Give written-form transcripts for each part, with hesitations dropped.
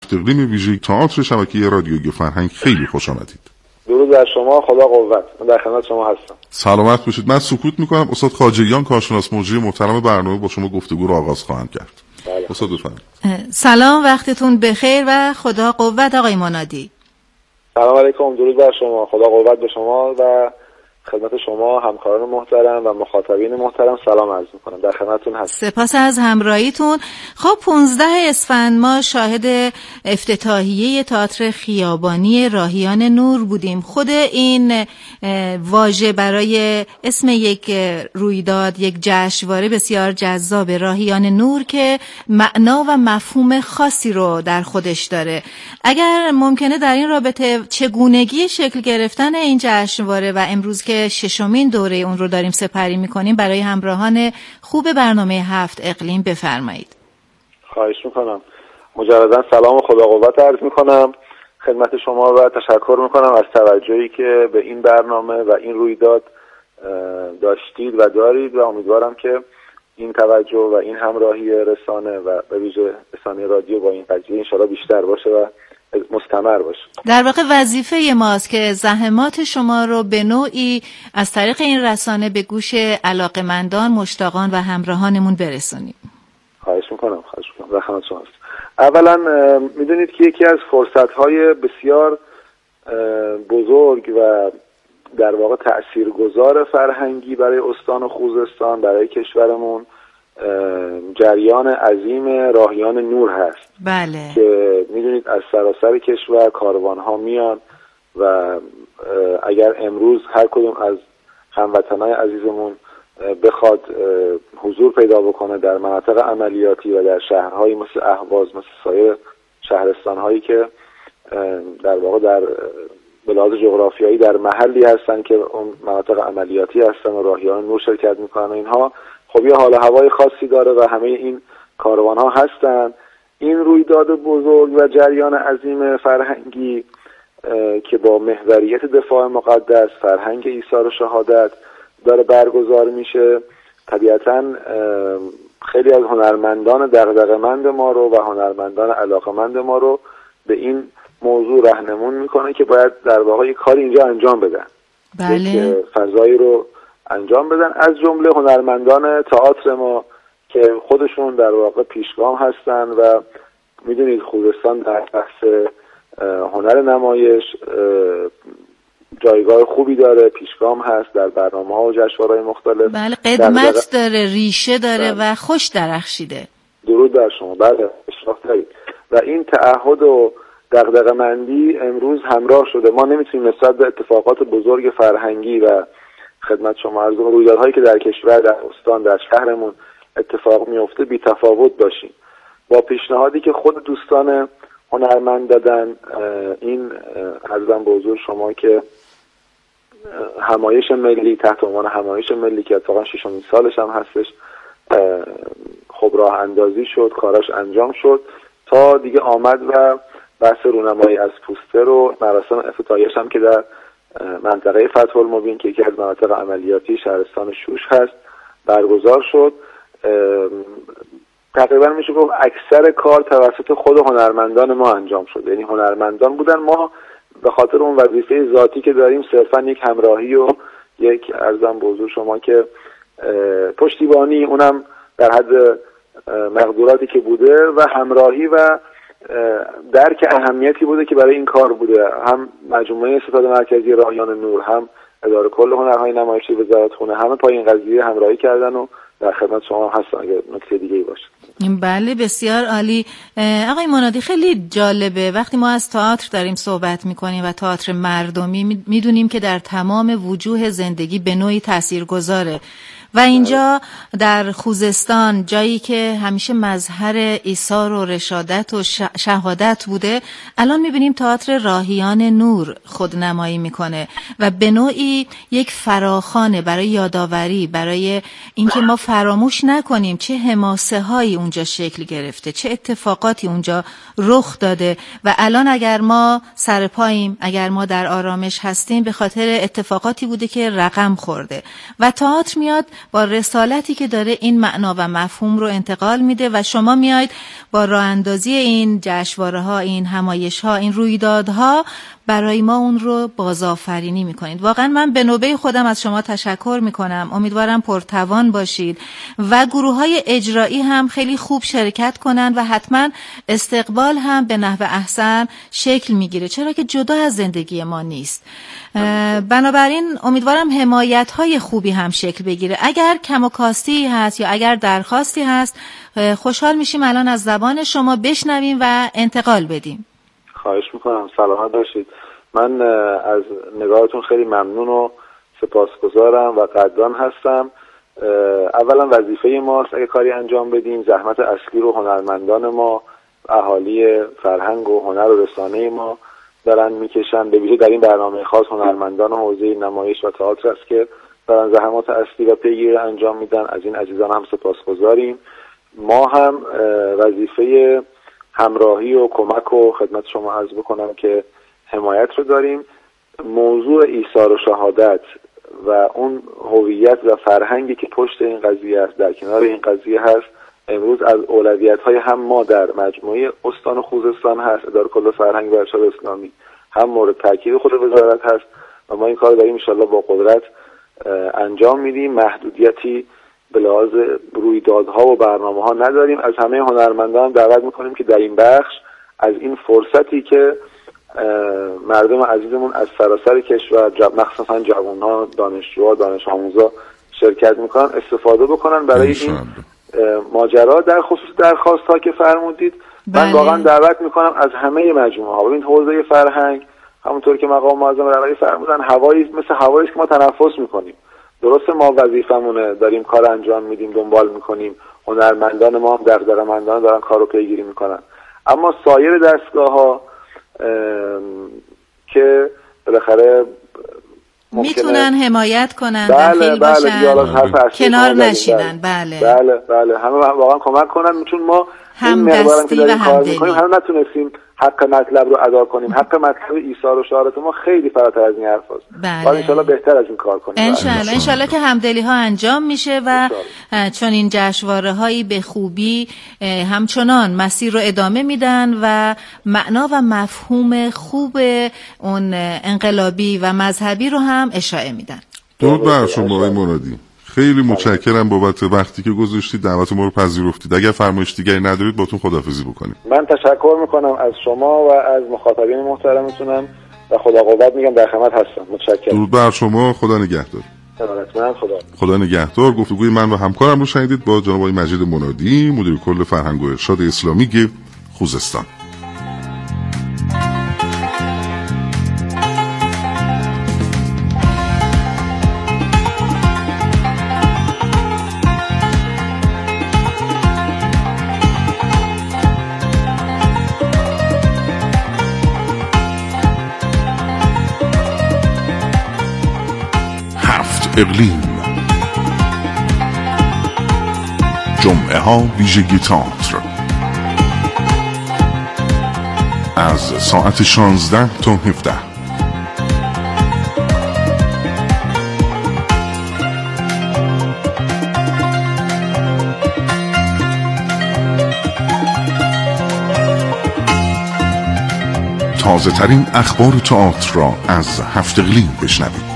هفت اقلیم ویژه تئاتر شبکه رادیوی فرهنگ خیلی خوش آمدید. درود بر شما، خدا قوت. من در خدمت شما هستم. سلامت باشید. من سکوت میکنم. استاد خواجهیان کارشناس مجری محترم برنامه با شما گفتگو رو آغاز خواهند کرد. بله. استاد بفرمایید. سلام، وقتتون بخیر و خدا قوت آقای منادی. سلام علیکم، درود بر شما، خدا قوت به شما و خدمت شما همکاران محترم و مخاطبین محترم سلام عرض میکنم. در خدمتتون هستم. سپاس از همراهیتون. خب 15 اسفند ما شاهد افتتاحیه تئاتر خیابانی راهیان نور بودیم. خود این واژه برای اسم یک رویداد، یک جشنواره بسیار جذاب راهیان نور که معنا و مفهوم خاصی رو در خودش داره. اگر ممکنه در این رابطه چگونگی شکل گرفتن این جشنواره و امروز که ششمین دوره اون رو داریم سپری میکنیم برای همراهان خوب برنامه هفت اقلیم بفرمایید. خواهش میکنم. مجددا سلام و خدا قوت عرض میکنم خدمت شما و تشکر میکنم از توجهی که به این برنامه و این رویداد داشتید و دارید و امیدوارم که این توجه و این همراهی رسانه و به ویژه رسانه رادیو با این قضیه انشاءالله بیشتر باشه و مستمر باشه. در واقع وظیفه ماست که زحمات شما رو به نوعی از طریق این رسانه به گوش علاقمندان، مشتاقان و همراهانمون برسونیم. خواهش میکنم. در خدمت شما هستم. اولا میدونید که یکی از فرصت‌های بسیار بزرگ و در واقع تأثیرگذار فرهنگی برای استان خوزستان، برای کشورمون، جریان عظیم راهیان نور هست. بله. که میدونید از سراسر کشور کاروان‌ها میان و اگر امروز هر کدوم از هموطنای عزیزمون بخواد حضور پیدا بکنه در مناطق عملیاتی و در شهرهایی مثل اهواز، مثل سایر شهرستان‌هایی که در واقع در به لحاظ جغرافیایی در محلی هستن که اون مناطق عملیاتی هستن و راهیان نور شرکت میکنن، اینها خب یه حال و هوای خاصی داره و همه این کاروان‌ها هستن. این رویداد بزرگ و جریان عظیم فرهنگی که با محوریت دفاع مقدس، فرهنگ ایثار شهادت داره برگزار میشه، طبیعتاً خیلی از هنرمندان دغدغه‌مند ما رو و هنرمندان علاقه‌مند ما رو به این موضوع راهنمون میکنه که باید در واقع یک کاری اینجا انجام بدن. بله. یک فضایی رو انجام بدن، از جمله هنرمندان تئاتر ما که خودشون در واقع پیشگام هستن و میدونید خوزستان در بحث هنر نمایش جایگاه خوبی داره، پیشگام هست در برنامه‌ها و جشنواره‌های مختلف. بله، قدمت داره، ریشه داره و خوش درخشیده. درود بر شما. بله، اشراف دارید. و این تعهد و دغدغه‌مندی امروز همراه شده. ما نمیتونیم نسبت به اتفاقات بزرگ فرهنگی و خدمت شما عرض کنم رویدادهایی که در کشور، در استان، در شهرمون اتفاق میفته بی تفاوت باشیم. با پیشنهادی که خود دوستان هنرمند دادن، این عرضم به حضور شما که همایش ملی تحت عنوان همایش ملی که اتفاقا 6 سالش هم هستش، خب راه اندازی شد، کاراش انجام شد تا دیگه آمد و بحث رونمایی از پوستر و مراسم افتتاحیه‌اش هم که در منطقه فتح المبین که یکی از مناطق عملیاتی شهرستان شوش هست برگزار شد. تقریبا میشه گفت اکثر کار توسط خود هنرمندان ما انجام شد، یعنی هنرمندان بودن. ما به خاطر اون وظیفه ذاتی که داریم صرفا یک همراهی و یک عرضم به حضور شما که پشتیبانی، اونم در حد مقدوراتی که بوده، و همراهی و درک اهمیتی بوده که برای این کار بوده. هم مجموعه ستاد مرکزی راهیان نور، هم اداره کل هنرهای نمایشی وزارت خونه، همه پای این قضیه همراهی کردن و در خدمت شما هستن اگر نکته دیگه‌ای باشه. بله، بسیار عالی. آقای منادی، خیلی جالبه وقتی ما از تئاتر داریم صحبت میکنیم و تئاتر مردمی میدونیم که در تمام وجوه زندگی به نوعی تاثیرگذاره و اینجا در خوزستان، جایی که همیشه مظهر ایثار و رشادت و شهادت بوده، الان میبینیم تئاتر راهیان نور خودنمایی میکنه و به نوعی یک فراخوانه برای یادآوری، برای اینکه ما فراموش نکنیم چه حماسه هایی اونجا شکل گرفته، چه اتفاقاتی اونجا رخ داده و الان اگر ما سر پاییم، اگر ما در آرامش هستیم، به خاطر اتفاقاتی بوده که رقم خورده و تئاتر میاد با رسالتی که داره این معنا و مفهوم رو انتقال میده و شما میاید با راه اندازی این جشنواره‌ها، این همایش‌ها، این رویدادها برای ما اون رو بازآفرینی میکنید. واقعا من به نوبه خودم از شما تشکر میکنم. امیدوارم پرتوان باشید و گروه‌های اجرایی هم خیلی خوب شرکت کنن و حتما استقبال هم به نحو احسن شکل میگیره، چرا که جدا از زندگی ما نیست. بنابراین امیدوارم حمایت‌های خوبی هم شکل بگیره. اگر کم و کاستی هست یا اگر درخواستی هست، خوشحال میشیم الان از زبان شما بشنویم و انتقال بدیم. خواهش میکنم. سلامت باشید. من از نگاهتون خیلی ممنون و سپاسگزارم و قدردان هستم. اولا وظیفه ماست اگه کاری انجام بدیم، زحمت اصلی رو هنرمندان ما، اهالی فرهنگ و هنر و رسانه ما دارن میکشن. به ویژه در این برنامه خاص هنرمندان حوزه نمایش و تئاتر است که دارن زحمات اصلی و پیگیری انجام میدن. از این عزیزان هم سپاسگزاریم. ما هم وظیفه همراهی و کمک و خدمت شما عرض بکنم که حمایت رو داریم. موضوع ایثار و شهادت و اون هویت و فرهنگی که پشت این قضیه است، در کنار این قضیه هست، امروز از اولویت‌های هم ما در مجموعه استان خوزستان هست، اداره کل فرهنگ و ارشاد اسلامی، هم مورد تاکید خود وزارت هست و ما این کار داریم ان شاءالله با قدرت انجام میدیم. محدودیتی به لحاظ رویدادها و برنامه‌ها نداریم. از همه هنرمندان دعوت میکنیم که در این بخش از این فرصتی که مردم عزیزمون از سراسر کشور، مخصوصا جوان‌ها، دانشجوها، دانش آموزا شرکت میکنن استفاده بکنن برای این ماجرا. در خصوص درخواست‌ها که فرمودید، من واقعا دعوت میکنم از همه مجموعه‌ها. ببین حوزه فرهنگ همونطور که مقام معظم رهبری فرمودن، هوایی مثل هوایی که ما تنفس میکنیم. درسته ما وظیفمونه، داریم کار انجام میدیم، دنبال میکنیم، هنرمندان ما هم دغدغه‌مندانه دارن کارو پیگیری میکنن، اما سایر دستگاه‌ها که بالاخره میتونن حمایت کنن، دخیل باشن، کنار نشینن. بله همه واقعا کمک کنن، چون ما همدستی و همدلی هم نتونستیم حق مطلب رو ادا کنیم. حق مطلب ایثار و شهادت ما خیلی فراتر از این حرف هست. بله. ان شاءالله بهتر از این کار کنیم. ان شاءالله که همدلی ها انجام میشه و چون این جشنواره هایی به خوبی همچنان مسیر رو ادامه میدن و معنا و مفهوم خوب اون انقلابی و مذهبی رو هم اشاعه میدن. درود بر شما آقای مرادی. خیلی متشکرم بابت وقتی که گذاشتید، دعوت ما رو پذیرفتید. اگر فرمایش دیگری ندارید باتون خداحافظی بکنیم. من تشکر میکنم از شما و از مخاطبین محترمتونم و خدا قوت میگم، در خدمت هستم. متشکرم. درود بر شما. خدا نگهدار. خدا نگهدار. گفتگوی من و همکارم رو شنیدید با جناب آقای مجید منادی، مدیر کل فرهنگ و ارشاد اسلامی خوزستان. اقلیم، جمعه ها ویژگی تئاتر از ساعت 16 تا 17. تازه ترین اخبار تئاتر را از هفت اقلیم بشنوید.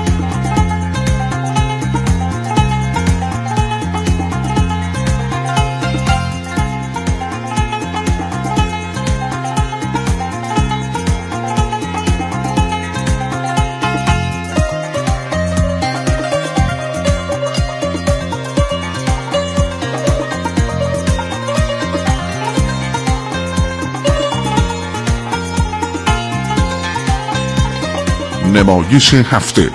نمایش هفته.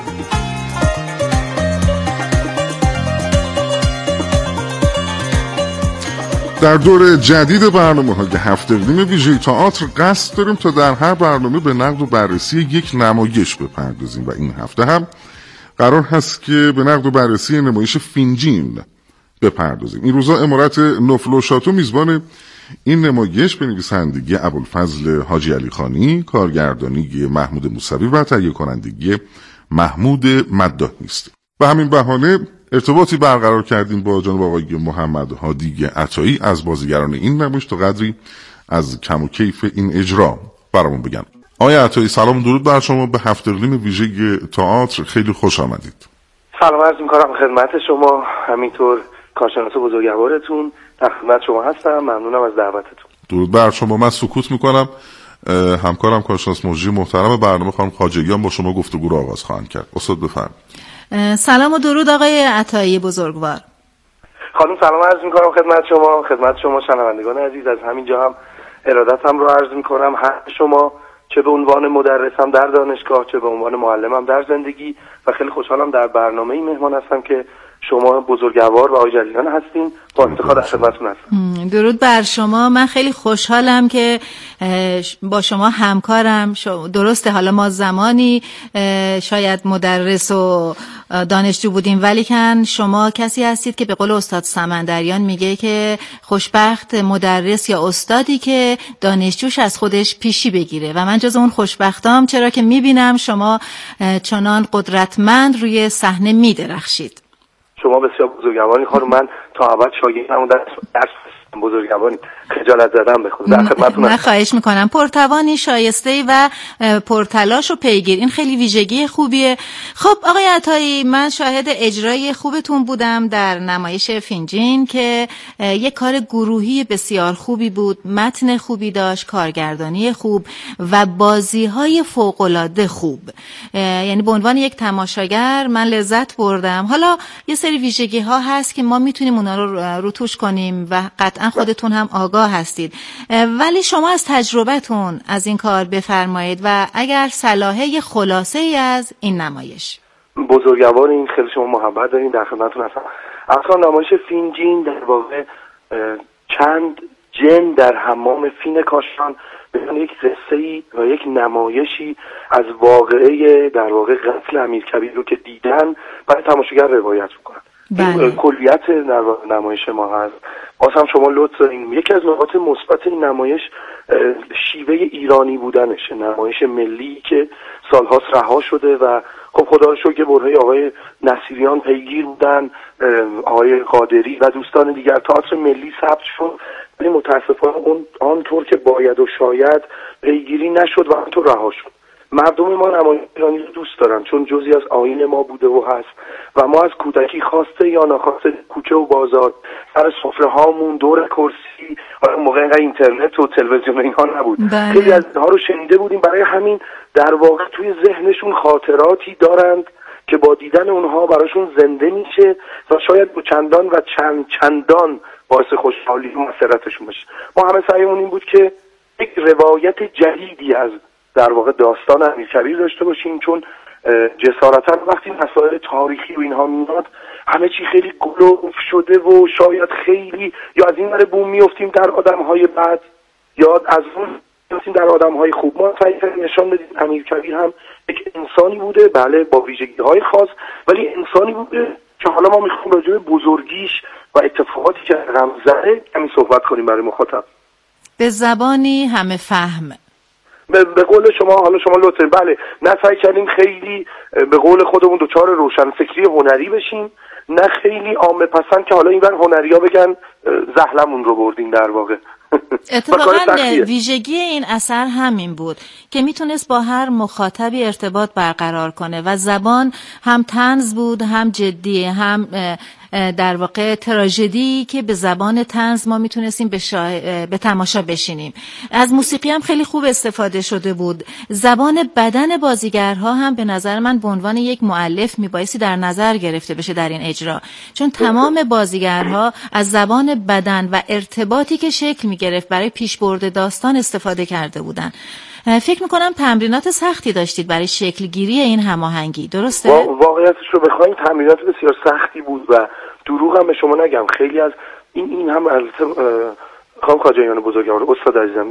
در دور جدید برنامه‌های هفته اقلیم ویژه تئاتر قصد داریم تا در هر برنامه به نقد و بررسی یک نمایش بپردازیم و این هفته هم قرار هست که به نقد و بررسی نمایش فینجین بپردازیم. این روزا امارت نفل و شاتو میزبان این نمایش به نویسندگی ابوالفضل حاجی علی خانی، کارگردانی محمود موسوی و تهیه کنندگی محمود مداحی است. به همین بهانه ارتباطی برقرار کردیم با جناب آقای محمد هادی عطایی از بازیگران این نمایش تا قدری از کم و کیف این اجرا برامون بگن. آقای عطایی سلام درود بر شما، به هفت اقلیم ویژه تئاتر خیلی خوش آمدید. سلام عرض می‌کنم خدمت شما، همینطور کارشناس بزرگوارتون در خدمت شما هستم. ممنونم از دعوتتون. درود بر شما. من سکوت میکنم. همکارم کارشناس مجری محترم برنامه خانم خواجگیان با شما گفتگو رو آغاز خواهند کرد. استاد بفرمایید. سلام و درود آقای عطایی بزرگوار. خانم سلام عرض می‌کنم خدمت شما شنوندگان عزیز. از همینجا هم ارادتم رو عرض می‌کنم، هر شما چه به عنوان مدرسم در دانشگاه چه به عنوان معلمم در زندگی، و خیلی خوشحالم در برنامه‌ای مهمان هستم که شما بزرگوار و آقای جلیلان هستین. با افتخار در خدمتتون هستم. درود بر شما. من خیلی خوشحالم که با شما همکارم. درسته حالا ما زمانی شاید مدرس و دانشجو بودیم، ولی کن شما کسی هستید که به قول استاد سمندریان میگه که خوشبخت مدرس یا استادی که دانشجوش از خودش پیشی بگیره، و من جز اون خوشبختام، چرا که میبینم شما چنان قدرتمند روی صحنه میدرخشید. شما بسیار بزرگواری خانم، من تا ابد شاگردم درس بزرگواری، خجالت زدم به خود در خدمتتون. نه خواهش میکنم. پرتوانی، شایسته و پرتلاش و پیگیر، این خیلی ویژگی خوبیه. خب آقای عطایی، من شاهد اجرای خوبتون بودم در نمایش فینجین که یک کار گروهی بسیار خوبی بود، متن خوبی داشت، کارگردانی خوب و بازی‌های فوق‌العاده خوب. یعنی به عنوان یک تماشاگر من لذت بردم. حالا یه سری ویژگی‌ها هست که ما میتونیم اونا رو روتوش کنیم و قطعا خودتون هم آگاه هستید، ولی شما از تجربتون از این کار بفرمایید و اگر صلاحه خلاصه ای از این نمایش. بزرگوار، این خیلی شما محبت دارین، در خدمتتون هستم. اصلا نمایش فینجین در واقع چند جن در حمام فین کاشان به یک قصه‌ای و یک نمایشی از واقعه در واقع قتل امیرکبیر رو که دیدن برای تماشاگر روایت میکنن. این کلیت نمایش ما هست. باز هم شما لطف دارین. یکی از نقاط مثبت این نمایش شیوه ایرانی بودنشه، نمایش ملی که سالهاست رها شده و خب خدا رو شکر که برهه آقای نصیریان پیگیر بودن، آقای قادری و دوستان دیگر، تئاتر ملی ثبت شد، ولی متاسفانه اون آنطور که باید و شاید پیگیری نشد و آنطور رها شد. مردم ما نمایش ایرانی رو دوست دارن چون جزئی از آیین ما بوده و هست، و ما از کودکی خواسته یا ناخواسته کوچه و بازار سر سفره هامون دور کرسی، موقع اینقدر اینترنت و تلویزیون اینها نبود، خیلی از اینها رو شنیده بودیم. برای همین در واقع توی ذهنشون خاطراتی دارند که با دیدن اونها براشون زنده میشه و شاید با چندان و چندان باعث خوشحالی و مسرتشون بشه. ما همه سعیمون این بود که یک روایت جدیدی از در واقع داستان امیرکبیر داشته باشیم، چون جسارتا وقتی مسائل تاریخی و اینها میاد همه چی خیلی گلوف شده و شاید خیلی یا از این ور بوم میافتیم در آدم‌های بد یا از اون میافتیم در آدم‌های خوب. ما سعی نشان بدیم امیرکبیر هم یک انسانی بوده، بله با ویژگی‌های خاص، ولی انسانی بوده که حالا ما می‌خوایم راجع به بزرگیش و اتفاقاتی که رقم زده کمی صحبت کنیم برای مخاطب به زبانی همه فهم. به قول شما، حالا شما لطفاً بله، نه سعی کردیم خیلی به قول خودمون دوچار روشنفکری هنری بشیم، نه خیلی عامه پسند که حالا اینور هنریا بگن زحلمون رو بردیم. در واقع اتفاقا ویژگی این اثر همین بود که میتونست با هر مخاطبی ارتباط برقرار کنه و زبان هم طنز بود، هم جدی، هم در واقع تراژدی که به زبان طنز ما میتونستیم به تماشا بشینیم. از موسیقی هم خیلی خوب استفاده شده بود. زبان بدن بازیگرها هم به نظر من به عنوان یک مؤلف میبایستی در نظر گرفته بشه در این اجرا، چون تمام بازیگرها از زبان بدن و ارتباطی که شکل میگرفت برای پیشبرد داستان استفاده کرده بودن. فکر میکنم تمرینات سختی داشتید برای شکل گیری این هماهنگی، درسته؟ واقعیتش رو بخوایم تمرینات بسیار سختی بود و دروغ هم به شما نگم. خیلی از این هم البته خانم خواجگیان بزرگوار، استاد عزیزم،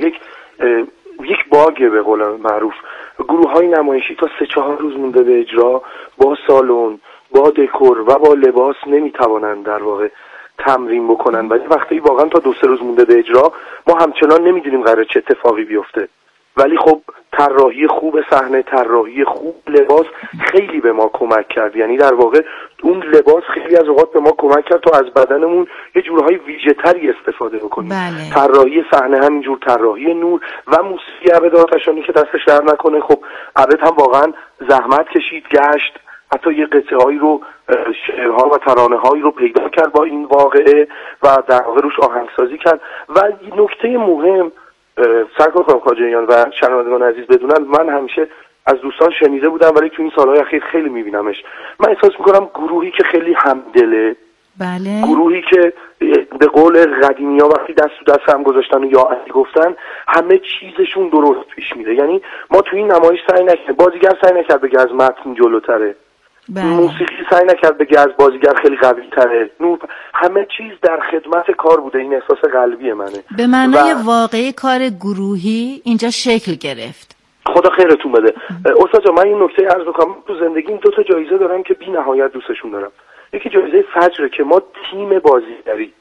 یک باگ به قول معروف، گروه‌های نمایشی تا 3-4 روز مونده به اجرا با سالن، با دکور و با لباس نمیتوانند در واقع تمرین بکنن، ولی وقتی واقعا تا 2-3 روز مونده به اجرا ما همچنان نمیدونیم قراره چه اتفاقی بیفته. ولی خب طراحی خوب صحنه، طراحی خوب لباس خیلی به ما کمک کرد. یعنی در واقع اون لباس خیلی از اوقات به ما کمک کرد تا از بدنمون یه جورهای ویژه‌تری استفاده بکنیم. بله. طراحی صحنه همینجور، طراحی نور و موسیقی عبد آتشانی که دستش در نکنه. خب عبد هم واقعا زحمت کشید، گشت، حتی یه قطعه‌هایی رو، شعرها و ترانه‌هایی رو پیدا کرد با این واقعه و در واقع روش آهنگسازی کرد. و نکته مهم سرکار خانم خواجهیان و شنوندگان عزیز بدونن، من همیشه از دوستان شنیده بودم ولی تو این سالهای اخیر خیلی میبینمش، من احساس میکنم گروهی که خیلی همدله، بله. گروهی که به قول قدیمی‌ها وقتی دست تو دست هم گذاشتن و یا علی گفتن همه چیزشون درست پیش میره. یعنی ما تو این نمایش سعی نکردیم، بازیگر سعی نکرد بگه از متن جلوتره، بله. موسیقی سعی نکرد بگه از بازیگر خیلی قوی تره، همه چیز در خدمت کار بوده. این احساس قلبی منه. به معنای واقعی کار گروهی اینجا شکل گرفت. خدا خیرتون بده. استاد جان، من این نکته عرض بکنم، تو زندگیم 2 تا جایزه دارم که بی نهایت دوستشون دارم. یکی جایزه فجره که ما تیم بازیگری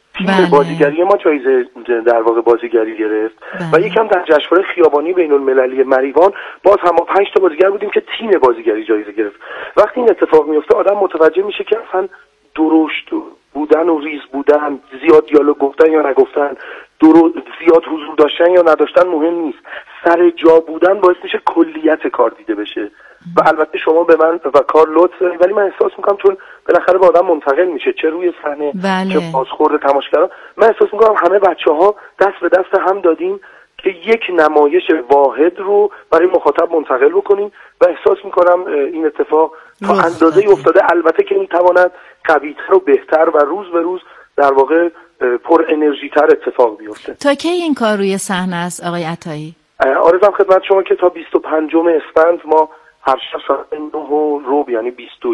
ما جایزه در واقع بازیگری گرفت. و یکم در جشنواره خیابانی بین المللی مریوان باز هم ما 5 تا بازیگر بودیم که تیم بازیگری جایزه گرفت. وقتی این اتفاق میفته آدم متوجه میشه که اصلا درشت بودن و ریز بودن، زیاد دیالوگ گفتن یا نگفتن، زیاد حضور داشتن یا نداشتن مهم نیست، سر جا بودن باعث میشه کلیت کار دیده بشه. و البته شما به من و کار لطف دارید، ولی من احساس میکنم چون بالاخره به آدم منتقل میشه، چه روی صحنه بله. چه بازخورد تماشاگران، من احساس میکنم همه بچه‌ها دست به دست هم دادیم که یک نمایش واحد رو برای مخاطب منتقل بکنیم و احساس میکنم این اتفاق تا اندازه‌ای افتاده. البته که میتواند قوی‌تر و بهتر و روز به روز در واقع پر انرژی تر اتفاق بیفته. تا کی این کار روی صحنه است آقای عطایی؟ آرزوام خدمت شما که تا 25 اسفند ما هر شب ساعت 9:15 یعنی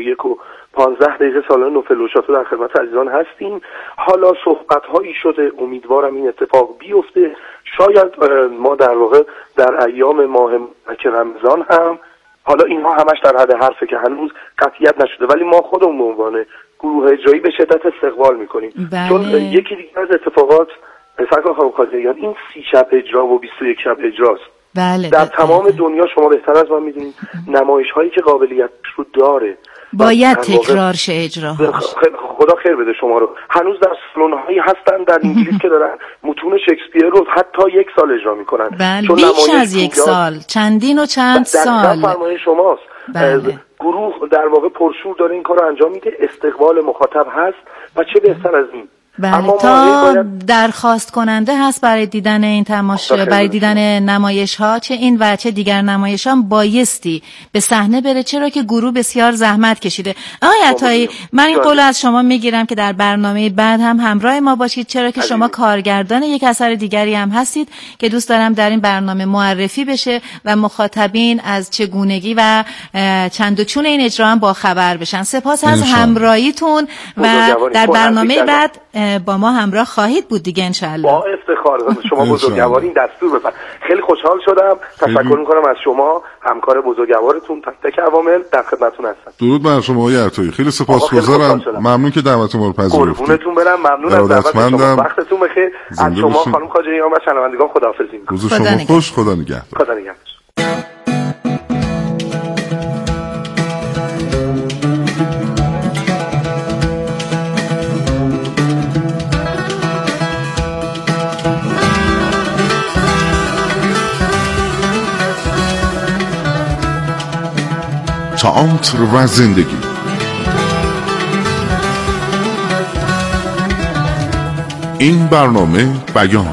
21:15 سالن نوفلوشاتو در خدمت عزیزان هستیم. حالا صحبت‌هایی شده، امیدوارم این اتفاق بیفته. شاید ما در واقع در ایام ماه مبارک رمضان هم، حالا اینها همش در حد حرفه که هنوز قطعیت نشده، ولی ما خودمون به عنوان گروه اجرایی به شدت استقبال میکنیم. بله. چون یکی دیگه از اتفاقات سرکار خانم خواجهیان این 30 شب اجرا و 21 شب اجراست. بله. در تمام دنیا شما بهتر از من میدونید نمایش هایی که قابلیت رو داره باید تکرار شه اجراهاش. خدا خیر بده شما رو. هنوز در سالن هایی هستن در انگلیس که دارن متون شکسپیر رو حتی 1 سال اجرا میکنن. بله. بیش از 1 سال، چندین و چند سال. در فرمایش شماست. بله. گروه در واقع پرشور داره این کار رو انجام میده، استقبال مخاطب هست و چه بهتر از این. بله. تا درخواست کننده هست برای دیدن این تماشا، برای دیدن نمایش ها، چه این و چه دیگر نمایش ها بایستی به صحنه بره، چرا که گروه بسیار زحمت کشیده. آقای عطایی، من این قول از شما میگیرم که در برنامه بعد هم همراه ما باشید، چرا که شما کارگردان یک اثر دیگری هم هستید که دوست دارم در این برنامه معرفی بشه و مخاطبین از چگونگی و چند و چون این اجرا هم با خبر بشن. سپاس از همراهیتون و در برنامه بعد با ما همراه خواهید بود دیگه انشالله. با افتخار. شما بزرگوارین، دستور بفرمایید. خیلی خوشحال شدم. تشکر میکنم از شما، همکار بزرگوارتون، تک تک عوامل در خدمتتون هستم. درود بر شما آقای عطایی، خیلی سپاسگزارم، ممنون که دعوت ما رو پذیرفتید. قربونتون برم، ممنون از دعوت شما. وقتتون بخیر. از شما خانم خواجهیان و شنوندگان خداحافظی میکنم. روز شما خوش، خدا نگهدار. خدا نگهدار. تئاتر و زندگی. این برنامه بیان.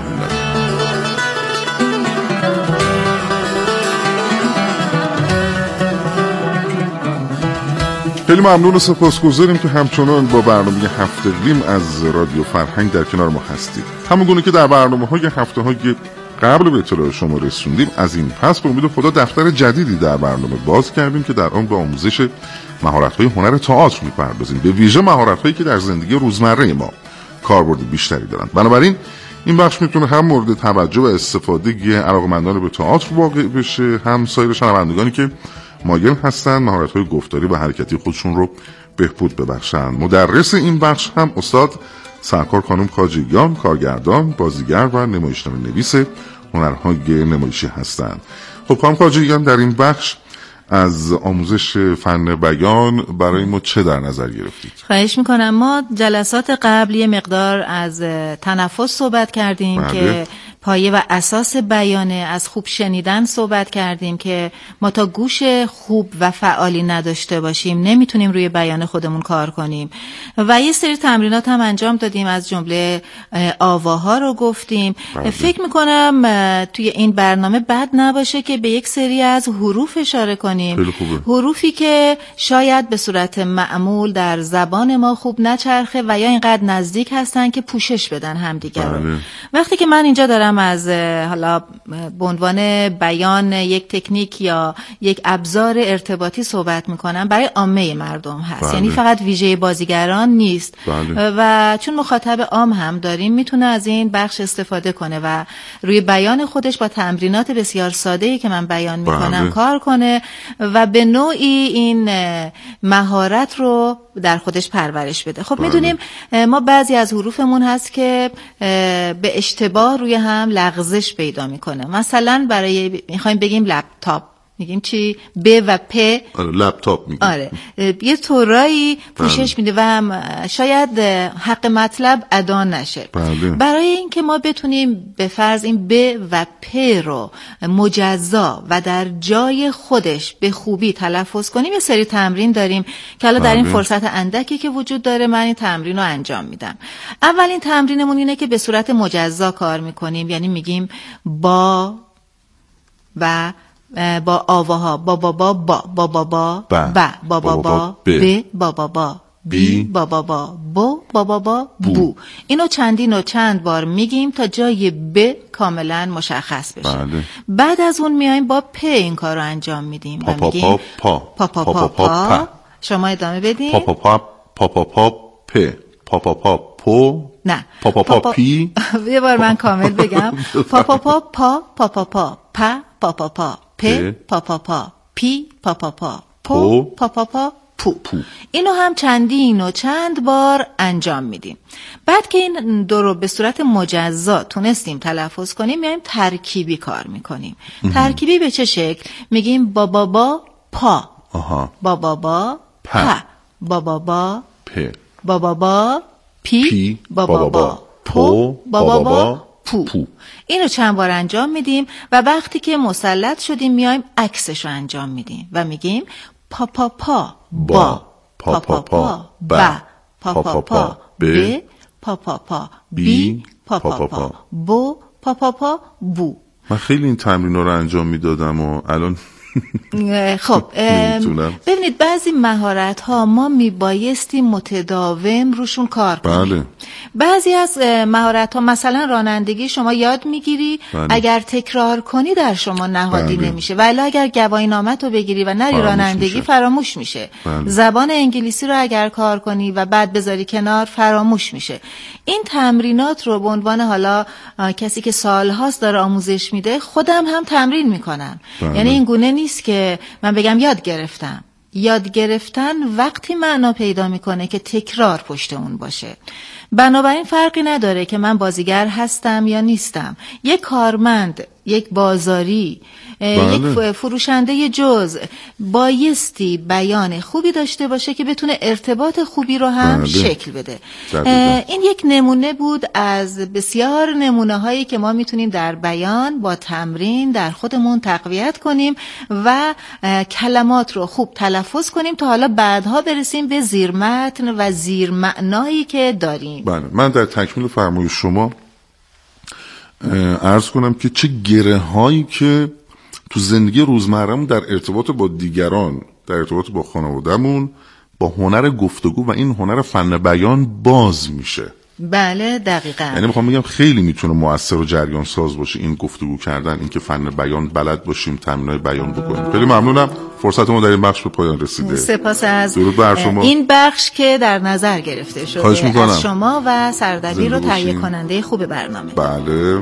خیلی ممنون و سپاسگزاریم که همچنان با برنامه هفته قیم از رادیو فرهنگ در کنار ما هستید. همونگونه که در برنامه‌های هفته‌های قبل به اطلاع شما رسوندیم، از این پس به امید خدا دفتر جدیدی در برنامه باز کردیم که در آن به آموزش مهارت‌های هنر تئاتر می‌پردازیم، به ویژه مهارت‌هایی که در زندگی روزمره ما کاربرد بیشتری دارند. بنابراین این بخش میتونه هم مورد توجه و استفاده علاقه‌مندان به تئاتر واقع بشه، هم سایر شنوندگانی که مایل هستن مهارت‌های گفتاری و حرکتی خودشون رو بهبود ببخشند. مدرس این بخش هم استاد سرکار خانم خواجهیان، کارگردان، بازیگر و نمایشنامه نویس هنرهای نمایشی هستند. خب خانم خواجه‌ای هم در این بخش از آموزش فن بیان برای ما چه در نظر گرفتید؟ خواهش میکنم. ما جلسات قبل یه مقدار از تنفس صحبت کردیم که پایه و اساس بیانه، از خوب شنیدن صحبت کردیم که ما تا گوش خوب و فعالی نداشته باشیم نمیتونیم روی بیان خودمون کار کنیم و یه سری تمرینات هم انجام دادیم، از جمله آواها رو گفتیم. فکر میکنم توی این برنامه بد نباشه که به یک سری از حروف اشاره کنیم، حروفی که شاید به صورت معمول در زبان ما خوب نچرخه و یا اینقدر نزدیک هستن که پوشش بدن همدیگر رو. وقتی که من اینجا دارم از حالا به عنوان بیان یک تکنیک یا یک ابزار ارتباطی صحبت میکنم، برای عامه مردم هست، یعنی فقط ویژه بازیگران نیست و چون مخاطب عام هم داریم میتونه از این بخش استفاده کنه و روی بیان خودش با تمرینات بسیار ساده‌ای که من بیان میکنم کار کنه و به نوعی این مهارت رو در خودش پرورش بده. خب میدونیم ما بعضی از حروفمون هست که به اشتباه روی هم لغزش پیدا میکنه. مثلا برای میخوایم بگیم لپتاپ، میگیم چی؟ ب و پ. آره لپتاپ میگیم. آره یه طورایی پوشش میده و هم شاید حق مطلب ادا نشه. برای اینکه ما بتونیم به فرض این ب و پ رو مجزا و در جای خودش به خوبی تلفظ کنیم، یه سری تمرین داریم که حالا در این فرصت اندکی که وجود داره من این تمرین رو انجام میدم. اولین تمرینمون اینه که به صورت مجزا کار میکنیم، یعنی میگیم با و با آواها با با با با با با با با با با ب با با با بی با با با بو با با با بو. اینو چندین و چند بار میگیم تا جای ب کاملا مشخص بشه. بعد از اون میایم با پ این کار رو انجام میدیم و میگیم پا پا پا پا پا. شما ادامه بدین. پا پا پا پا پا پا پ پا پا پا پو. نه پا پا پا پی. یه بار من کامل بگم. پا پا پا پا پا پا پا پا پا پا پ پا پا پا پی پا پا پا پو پا پا پا پو. اینو هم چندین و چند بار انجام میدیم. بعد که این دو رو به صورت مجزا تونستیم تلفظ کنیم میایم ترکیبی کار میکنیم. ترکیبی به چه شکل؟ میگیم با با با پا، با با با پ، با با با پ، با با با پی، با با با پو، با با با پو. اینو چند بار انجام میدیم و وقتی که مسلط شدیم میایم عکسش رو انجام میدیم و میگیم پا پا پا با، پا پا پا با، پا پا پا ب، پا پا پا بی، پا پا پا بو، پا پا پا بو. من خیلی این تمرین رو انجام میدادم و الان خب ببینید بعضی مهارت ها ما میبایستی متداوم روشون کار کنیم. بعضی از مهارت ها مثلا رانندگی شما یاد میگیری، اگر تکرار کنی در شما نهادی نمیشه، ولی اگر گواهی نامت رو بگیری و نری رانندگی فراموش میشه. زبان انگلیسی رو اگر کار کنی و بعد بذاری کنار فراموش میشه. این تمرینات رو به عنوان حالا کسی که سالهاست داره آموزش میده خودم هم تمرین میکنم. یعنی این گونه نیست که من بگم یاد گرفتم. یاد گرفتن وقتی معنا پیدا میکنه که تکرار پشت اون باشه. بنابراین فرقی نداره که من بازیگر هستم یا نیستم. یک کارمند، یک بازاری، یک فروشنده جزء بایستی بیان خوبی داشته باشه که بتونه ارتباط خوبی رو هم شکل بده. این یک نمونه بود از بسیار نمونه هایی که ما میتونیم در بیان با تمرین در خودمون تقویت کنیم و کلمات رو خوب تلفظ کنیم تا حالا بعدها برسیم به زیرمتن و زیرمعنایی که داریم. من در تکمیل فرمایش شما عرض کنم که چه گره هایی که تو زندگی روزمره‌مون در ارتباط با دیگران، در ارتباط با خانواده‌مون، با هنر گفتگو و این هنر فن بیان باز میشه. بله دقیقاً. یعنی میخوام بگم خیلی میتونه مؤثر و جریان ساز باشه این گفتگو کردن، این که فن بیان بلد باشیم، تمرینای بیان بکنیم. خیلی ممنونم. فرصت ما در این بخش به پایان رسیده. سپاس از درود بر شما. این بخش که در نظر گرفته شده از شما و سردبیر و تهیه کننده خوب برنامه. بله.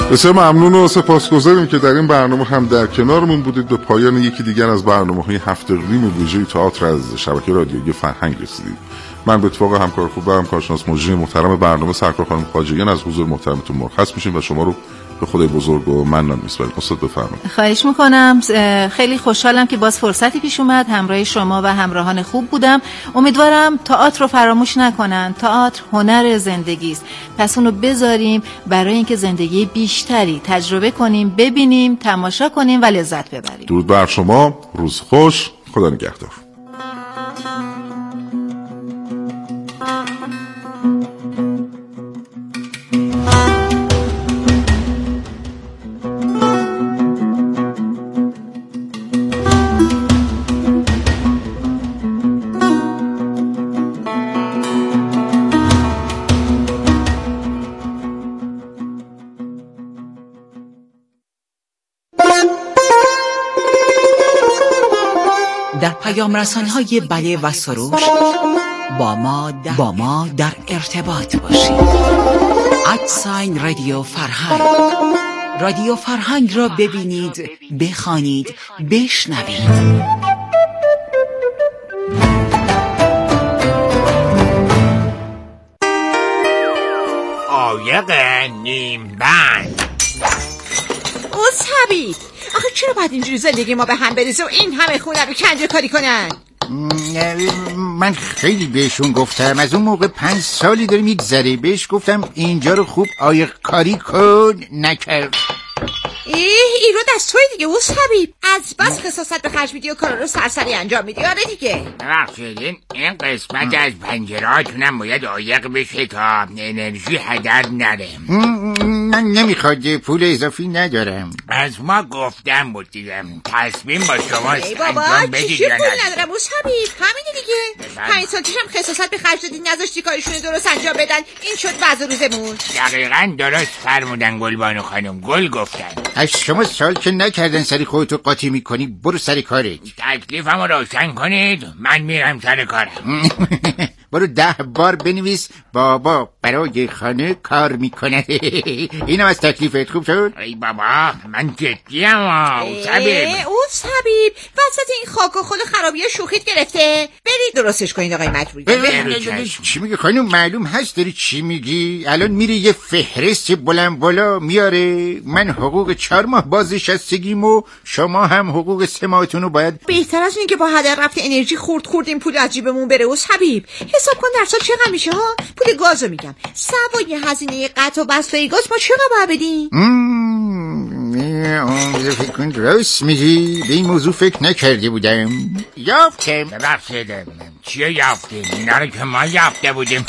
بسیار ممنون و سپاسگزاریم که در این برنامه هم در کنارمون بودید. به پایان یکی دیگر از برنامه‌های هفته نیم ویژه تئاتر از شبکه رادیویی فرهنگ رسیدید. من به اتفاق همکار خوب و همکارشناس مجری محترم برنامه سرکار خانم خواجگیان از حضور محترمتون مرخص میشیم و شما رو به خدای بزرگ و منان میسپاریم. استاد بفرمایید. خواهش میکنم. خیلی خوشحالم که باز فرصتی پیش اومد، همراه شما و همراهان خوب بودم. امیدوارم تئاتر رو فراموش نکنن. تئاتر هنر زندگی است، پس اونو بذاریم برای اینکه زندگی بیشتری تجربه کنیم، ببینیم، تماشا کنیم و لذت ببریم. درود بر شما، روز خوش، خدا نگهدار. در پیام رسانی‌های بله و سروش با ما در ارتباط باشید. @رادیو فرهنگ. رادیو فرهنگ را ببینید، بخوانید، بشنوید. عایق نیم بند. حبیب، آخه چرا باید اینجوری زندگی ما به هم بریزه و این همه خونه رو کنده کاری کنن؟ من خیلی بهشون گفتم، از اون موقع 5 سالی داره میگذره، بهش گفتم اینجا رو خوب عایق کاری کن، نکرد. این رو دست توی دیگه اوست حبیب، از بس خصاصت به خرج میدی و کارا رو سرسری انجام میدی. آره دیگه. ببخشید این قسمت از پنجرهاتونم باید عایق بشه تا انرژی هدر نره. من نمیخواد، پول اضافی ندارم. از ما گفتم بود دیگه، تصمیم با شماست. ای بابا چی پول ندارم اوست حبیب، همینه دیگه. 5 سال پیشم خصاصت به خرج دادی، نذاشتی کارشون درست انجام بدن، این شد وضع روزمون. دقیقاً درست فرمودن گلبانو خانم، گل گفتن. از شما سال که نکردن سری خودتو قاطی میکنی، برو سر کارت. تکلیفمو روشن کنید، من میرم سر کارم. برو 10 بار بنویس بابا برای خانه کار میکنه. اینم از تکلیفت. خوب شد؟ ای بابا من جدیم. اوس حبیب وسط این خاک و خود خرابی شوخیت گرفته. برید درستش کنید آقای مجبوری. چی میگه خانم؟ معلوم هست داری چی میگی. الان میره یه فهرست بلند بالا میاره، من حقوق 4 ماه بازنشستگیم و شما هم حقوق 3 ماهتون رو باید. بهتر از این که با هدر رفت انرژی خورد این پول از جیبمون بره. اوس حبیب حساب کن در سال چقدر میشه ها؟ پول گازو میگم، سوای هزینه قطع و بستای گاز ما چقدر باید بدیم؟ فکر کن راست میگی، به این موضوع فکر نکرده بودم. یافتم. ببخشید چیه یافتیم؟ اینا رو که ما یافته بودیم.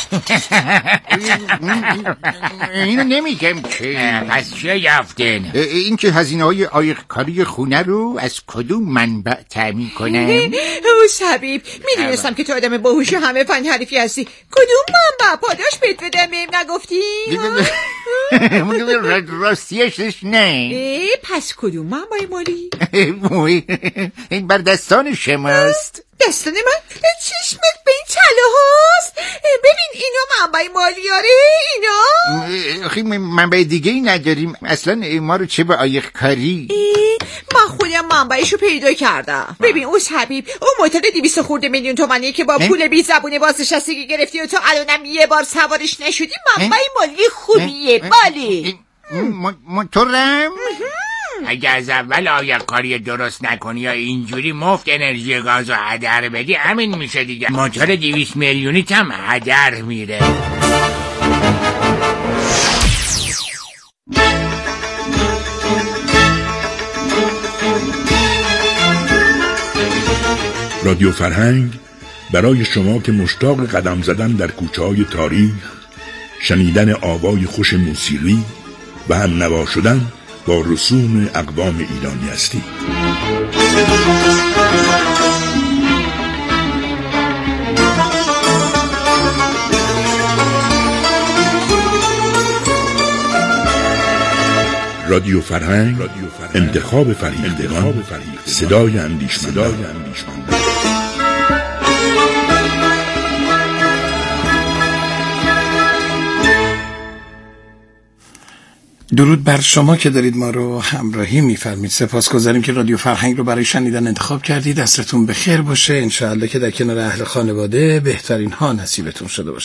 اینو نمیگم که. پس چیه یافتین؟ این که هزینه های عایق کاری خونه رو از کدوم منبع تامین کنم؟ اوس حبیب میدونستم که تو آدم باهوش همه فن حریفی هستی. کدوم منبع پاداش بهت بدم بهم نگفتی؟ راستیشش نه. پس کدوم منبع مالی؟ این بر دستان شماست. دستان من؟ چشمت به این چله هاست؟ ببین اینا منبع مالیاره. اینا آخه منبع دیگه ای نداریم اصلا. ما رو چه به عایق کاری؟ من خودم منبعشو پیدا کردم. ببین اوس حبیب، اون معتاد 200 خورده میلیون تومانی که با پول بی زبونه بازنشستگی گرفتی و تو الانم یه بار سوارش نشدی، منبع مالی خوبیه. بالی موتورم. اگه از اول عایق کاری درست نکنی یا اینجوری مفت انرژی گازو هدر بدی، همین میشه دیگه. موتور 200 میلیونیت هم هدر میره. رادیو فرهنگ برای شما که مشتاق قدم زدن در کوچه‌های تاریخ، شنیدن آوای خوش موسیقی و هم نوا شدن با رسوم اقوام ایرانی هستید. رادیو فرهنگ، انتخاب فریختگان، صدای اندیشمندان. درود بر شما که دارید ما رو همراهی می‌فرمایید. سپاسگزاریم که رادیو فرهنگ رو برای شنیدن انتخاب کردید. دستتون بخیر باشه. انشاءالله که در کنار اهل خانواده بهترین ها نصیبتون شده باشه.